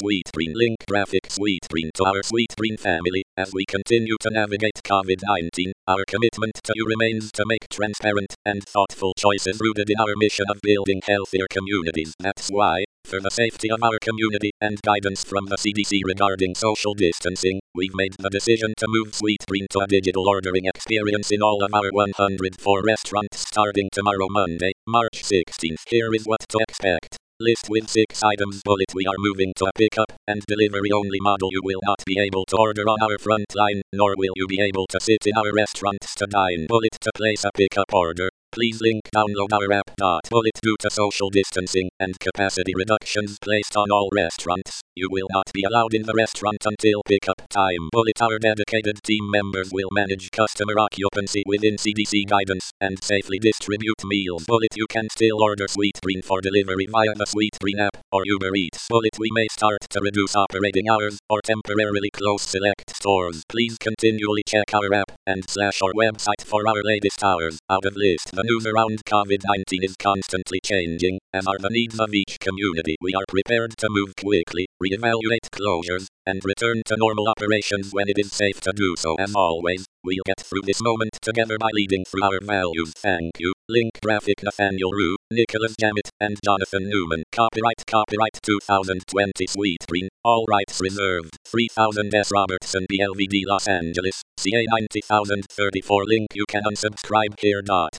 Sweetgreen. Link graphic Sweetgreen to our Sweetgreen family. As we continue to navigate COVID-19, our commitment to you remains to make transparent and thoughtful choices rooted in our mission of building healthier communities. That's why, for the safety of our community and guidance from the CDC regarding social distancing, we've made the decision to move Sweetgreen to a digital ordering experience in all of our 104 restaurants starting tomorrow, Monday, March 16th. Here is what to expect. List with 6 items. Bullet. We are moving to a pickup and delivery only model. You will not be able to order on our front line, nor will you be able to sit in our restaurants to dine. Bullet. To place a pickup order, please link download our app. Bullet. Due to social distancing and capacity reductions placed on all restaurants, you will not be allowed in the restaurant until pickup time. Bullet. Our dedicated team members will manage customer occupancy within CDC guidance and safely distribute meals. Bullet. You can still order Sweetgreen for delivery via the Sweetgreen app or Uber Eats. Bullet. We may start to reduce operating hours or temporarily close select stores. Please continually check our app and /our website for our latest hours out of list. The news around COVID-19 is constantly changing, as are the needs of each community. We are prepared to move quickly, reevaluate closures, and return to normal operations when it is safe to do so. As always, we'll get through this moment together by leading through our values. Thank you. Link graphic Nathaniel Rue, Nicholas Jammett, and Jonathan Newman. Copyright 2020 Sweetgreen. All rights reserved. 3000 S. Robertson BLVD Los Angeles. CA 90034. Link. You can unsubscribe here.